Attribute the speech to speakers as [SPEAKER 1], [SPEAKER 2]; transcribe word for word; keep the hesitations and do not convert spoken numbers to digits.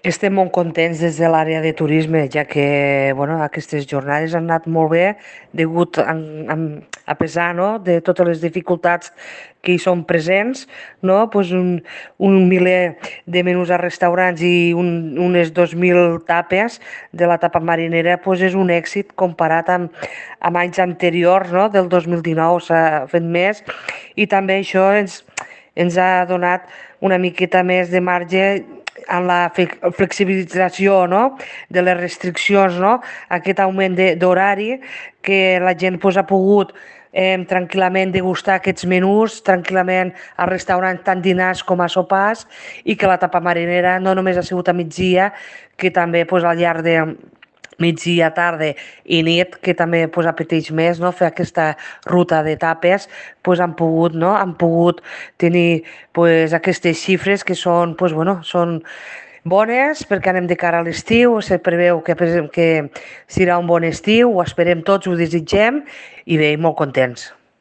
[SPEAKER 1] Estem molt contents des de l'àrea de turisme, ja que bueno, aquestes jornades han anat molt bé, degut a, a, a pesar, no?, de totes les dificultats que hi són presents, no? Pues un, un miler de menús a restaurants i un, unes dos mil tapes de la tapa marinera pues és un èxit comparat amb, amb anys anteriors, no? Del dos mil dinou s'ha fet més, i també això ens, ens ha donat una miqueta més de marge en la flexibilització, no?, de les restriccions, no?, aquest augment d'horari, que la gent pues, ha pogut eh, tranquil·lament degustar aquests menús, tranquil·lament als restaurants, tant dinars com a sopars, i que la tapa marinera no només ha sigut a migdia, que també pues, al llarg de migdia, tarda i nit, que també pues, apeteix més, no?, fer aquesta ruta de tapes, pues, han pogut, no?, han pogut tenir pues, aquestes xifres que són, pues, bueno, són bones perquè anem de cara a l'estiu, se preveu que, que serà un bon estiu, ho esperem tots, ho desitgem i bé, molt contents.